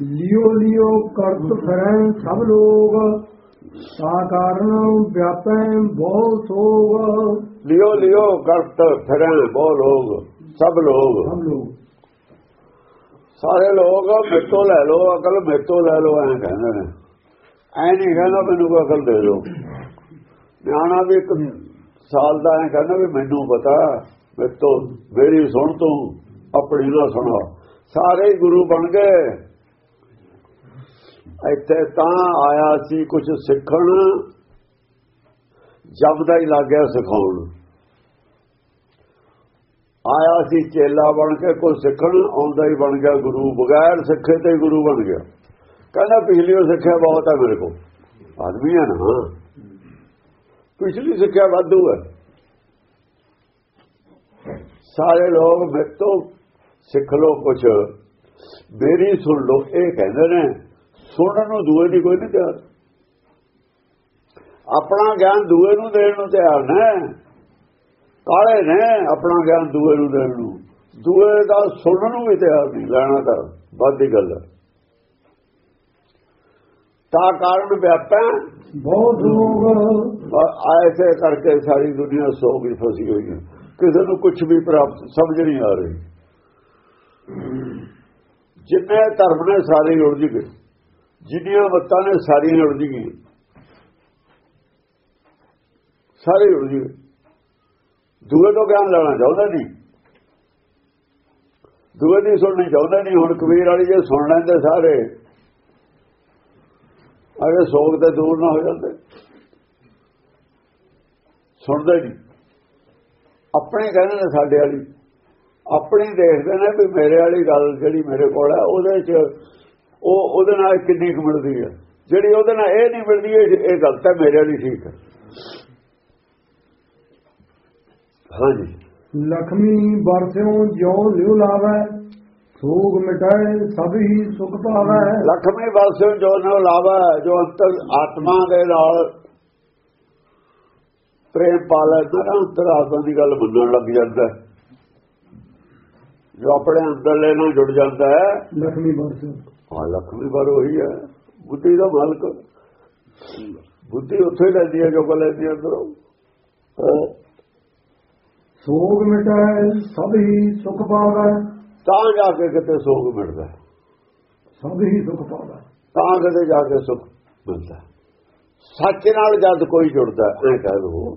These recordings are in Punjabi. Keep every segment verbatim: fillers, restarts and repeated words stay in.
ਲਿਓ ਲਿਓ ਕਰਤ ਫਿਰੈ ਸਭ ਲੋਗ, ਤਾ ਕਾਰਨ ਵਿਆਪੈ ਬਹੁ ਸੋਗ। ਲਿਓ ਲਿਓ ਕਰਤ ਫਿਰੈ ਬਹੁ ਲੋਗ, ਸਭ ਲੋਗ ਸਭ ਲੋਗ ਸਾਰੇ ਲੋਕ ਮੇਤੋਂ ਲੈ ਲਓ ਅਕਲ, ਮੇਤੋਂ ਲੈ ਲਓ ਐਂ ਕਹਿੰਦੇ ਨੇ। ਐ ਨਹੀਂ ਕਹਿੰਦਾ ਮੈਨੂੰ ਕੋਈ ਅਕਲ ਦੇ ਦਿਓ। ਨਿਆਣਾ ਵੀ ਇੱਕ ਸਾਲ ਦਾ ਐਂ ਕਹਿੰਦਾ ਵੀ ਮੈਨੂੰ ਪਤਾ, ਮੇਤੋਂ ਮੇਰੀ ਸੁਣ ਤੂੰ, ਆਪਣੀ ਨਾ ਸੁਣਾ। ਸਾਰੇ ਹੀ ਗੁਰੂ ਬਣ ਗਏ। ਇੱਥੇ ਤਾਂ ਆਇਆ ਸੀ ਕੁਝ ਸਿੱਖਣ, ਜਪਦਾ ਹੀ ਲੱਗ ਗਿਆ ਸਿਖਾਉਣ। ਆਇਆ ਸੀ ਚੇਲਾ ਬਣ ਕੇ ਕੁਝ ਸਿੱਖਣ, ਆਉਂਦਾ ਹੀ ਬਣ ਗਿਆ ਗੁਰੂ। ਬਗੈਰ ਸਿੱਖੇ ਤੇ ਗੁਰੂ ਬਣ ਗਿਆ। ਕਹਿੰਦਾ ਪਿਛਲੀ ਸਿੱਖਿਆ ਬਹੁਤ ਹੈ ਮੇਰੇ ਕੋਲ, ਆਦਮੀ ਹੈ ਨਾ, ਪਿਛਲੀ ਸਿੱਖਿਆ ਵਾਧੂ ਹੈ। ਸਾਰੇ ਲੋਕ ਮੇਰੇ ਤੋਂ ਸਿੱਖ ਲੋ ਕੁਛ, ਮੇਰੀ ਸੁਣ ਲੋ, ਇਹ ਕਹਿੰਦੇ ਨੇ। ਸੁਣਨ ਨੂੰ ਦੂਏ ਦੀ ਕੋਈ ਨਹੀਂ ਤਿਆਰ। ਆਪਣਾ ਗਿਆਨ ਦੂਏ ਨੂੰ ਦੇਣ ਨੂੰ ਤਿਆਰ ਨੇ, ਕਾਲੇ ਨੇ ਆਪਣਾ ਗਿਆਨ ਦੂਏ ਨੂੰ ਦੇਣ ਨੂੰ। ਦੂਏ ਦਾ ਸੁਣਨ ਨੂੰ ਵੀ ਤਿਆਰ ਨਹੀਂ, ਲੈਣਾ ਤਾਂ ਵੱਧ ਦੀ ਗੱਲ ਹੈ। ਤਾਂ ਕਾਰਨ ਵਿਆਪੈ ਬਹੁਤ ਲੋਗ, ਐਸੇ ਕਰਕੇ ਸਾਰੀ ਦੁਨੀਆ ਸੋਗ ਹੀ ਫਸੀ ਹੋਈ ਹੈ। ਕਿਸੇ ਨੂੰ ਕੁਛ ਵੀ ਪ੍ਰਾਪਤ ਸਮਝ ਨਹੀਂ ਆ ਰਹੀ। ਜਿੰਨੇ ਧਰਮ ਨੇ ਸਾਰੇ ਉਲਝ ਗਏ, ਜਿੰਨੀਆਂ ਮੱਤਾਂ ਨੇ ਸਾਰੀਆਂ ਉਲਝ ਗਈਆਂ, ਸਾਰੇ ਉਲਝ ਗਏ। ਦੂਏ ਤੋਂ ਗਿਆਨ ਲੈਣਾ ਚਾਹੁੰਦਾ ਨਹੀਂ, ਦੂਏ ਦੀ ਸੁਣਨੀ ਚਾਹੁੰਦਾ ਨਹੀਂ। ਹੁਣ ਕਬੀਰ ਵਾਲੀ ਜੇ ਸੁਣ ਲੈਂਦੇ ਸਾਰੇ, ਅਗੇ ਸੋਗ ਤੇ ਦੂਰ ਨਾ ਹੋ ਜਾਂਦੇ। ਸੁਣਦੇ ਨਹੀਂ, ਆਪਣੇ ਕਹਿੰਦੇ ਨੇ ਸਾਡੇ ਵਾਲੀ, ਆਪਣੀ ਦੇਖਦੇ ਨੇ ਵੀ ਮੇਰੇ ਵਾਲੀ ਗੱਲ ਜਿਹੜੀ ਮੇਰੇ ਕੋਲ ਹੈ ਉਹਦੇ 'ਚ ਉਹ ਉਹਦੇ ਨਾਲ ਕਿੰਨੀ ਕੁ ਮਿਲਦੀ ਹੈ, ਜਿਹੜੀ ਉਹਦੇ ਨਾਲ ਇਹ ਨਹੀਂ ਮਿਲਦੀ ਇਹ ਗਲਤ ਹੈ, ਮੇਰੇ ਵਾਲੀ ਠੀਕ ਹੈ। ਹਾਂਜੀ, ਲਖਮੀ ਵਰਸਿਓ ਜਿਉ ਲਿਉ ਲਾਵੈ, ਸੋਗ ਮਿਟਾਏ ਸਭ ਹੀ ਸੁਖ ਪਾਵੈ। ਲਖਮੀ ਵਰਸਿਓ ਜੋ ਲਿਉ ਲਾਵੈ, ਜੋ ਅੰਤਰ ਆਤਮਾ ਦੇ ਨਾਲ ਪ੍ਰੇਮ ਪਾ ਲੈਂਦਾ ਨਾ, ਅੰਤਰ ਆਤਮਾ ਦੀ ਗੱਲ ਮੰਨਣ ਲੱਗ ਜਾਂਦਾ, ਜੋ ਆਪਣੇ ਅੰਦਰਲੇ ਨਾਲ ਜੁੜ ਜਾਂਦਾ ਹੈ। ਲਖਮੀ ਵਰਸਿਓ, ਹਾਂ ਲਖਮੀ ਵਰ ਉਹੀ ਹੈ, ਬੁੱਧੀ ਦਾ ਮਾਲਕ। ਬੁੱਧੀ ਉੱਥੇ ਹੀ ਲੈਂਦੀ ਹੈ ਜੋ ਕੋ ਲੈਂਦੀ ਹੈ ਅੰਦਰੋਂ। ਸੋਗ ਮਿਟਾਏ ਸਭ ਹੀ ਸੁਖ ਪਾਵੈ, ਤਾਂ ਜਾ ਕੇ ਕਿਤੇ ਸੋਗ ਮਿਟਦਾ, ਸਭ ਹੀ ਸੁਖ ਪਾਵੈ। ਤਾਂ ਕਿਤੇ ਜਾ ਕੇ ਸੁਖ ਮਿਲਦਾ। ਸੱਚ ਨਾਲ ਜਦ ਕੋਈ ਜੁੜਦਾ, ਇਹ ਕਹਿ ਲਓ,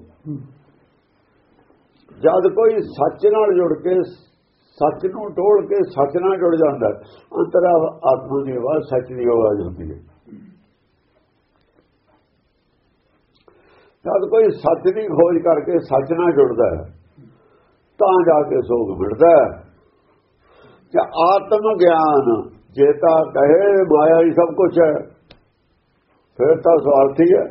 ਜਦ ਕੋਈ ਸੱਚ ਨਾਲ ਜੁੜ ਕੇ ਸੱਚ ਨੂੰ ਟੋਲ ਕੇ ਸੱਚ ਨਾਲ ਜੁੜ ਜਾਂਦਾ, ਅੰਤਰ ਆਤਮਾ ਦੀ ਆਵਾਜ਼ ਸੱਚ ਦੀ ਆਵਾਜ਼ ਹੁੰਦੀ ਹੈ। ਜਦ ਕੋਈ ਸੱਚ ਦੀ ਖੋਜ ਕਰਕੇ ਸੱਚ ਨਾਲ ਜੁੜਦਾ ਹੈ, ਤਾਂ ਜਾ ਕੇ ਸੋਗ ਮਿਟਦਾ। ਕਿ ਆਤਮ ਗਿਆਨ ਜੇ ਤਾਂ ਕਹੇ ਮਾਇਆ ਹੀ ਸਭ ਕੁਛ ਹੈ, ਫਿਰ ਤਾਂ ਸਵਾਰਥੀ ਹੈ।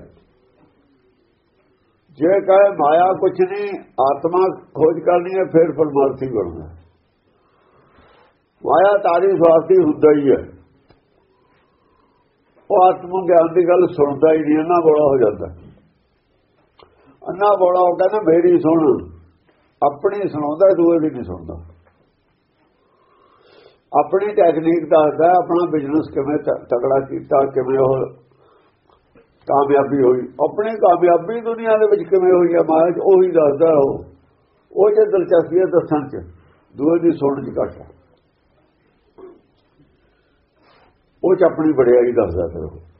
ਜੇ ਕਹੇ ਮਾਇਆ ਕੁਛ ਨਹੀਂ, ਆਤਮਾ ਖੋਜ ਕਰਨੀ ਹੈ, ਫਿਰ ਪਰਮਾਰਥੀ ਬਣਦਾ। ਮਾਇਆ ਤਾਰੀ ਸਵਾਰਥੀ ਹੁੰਦਾ ਹੀ ਹੈ। ਉਹ ਆਤਮ ਗਿਆਨ ਦੀ ਗੱਲ ਸੁਣਦਾ ਹੀ ਨਹੀਂ, ਅੰਨਾ ਬੋਲਾ ਹੋ ਜਾਂਦਾ। ਅੰਨਾ ਬੋਲਾ ਉਹ ਕਹਿੰਦਾ ਮੇਰੀ ਸੁਣ, ਆਪਣੀ ਸੁਣਾਉਂਦਾ, ਦੂਏ ਦੀ ਨਹੀਂ ਸੁਣਦਾ। ਆਪਣੀ ਟੈਕਨੀਕ ਦੱਸਦਾ, ਆਪਣਾ ਬਿਜ਼ਨਸ ਕਿਵੇਂ ਤਕੜਾ ਕੀਤਾ, ਕਿਵੇਂ ਉਹ ਕਾਮਯਾਬੀ ਹੋਈ, ਆਪਣੀ ਕਾਮਯਾਬੀ ਦੁਨੀਆ ਦੇ ਵਿੱਚ ਕਿਵੇਂ ਹੋਈ ਹੈ ਮਾਇਆ 'ਚ, ਉਹੀ ਦੱਸਦਾ। ਉਹ ਉਹ 'ਚ ਦਿਲਚਸਪੀ ਹੈ ਦੱਸਣ 'ਚ, ਦੂਏ ਦੀ ਸੁਣਨ 'ਚ ਘੱਟ। ਉਹ 'ਚ ਆਪਣੀ ਵਡਿਆਈ ਦੱਸਦਾ ਫਿਰ ਉਹ।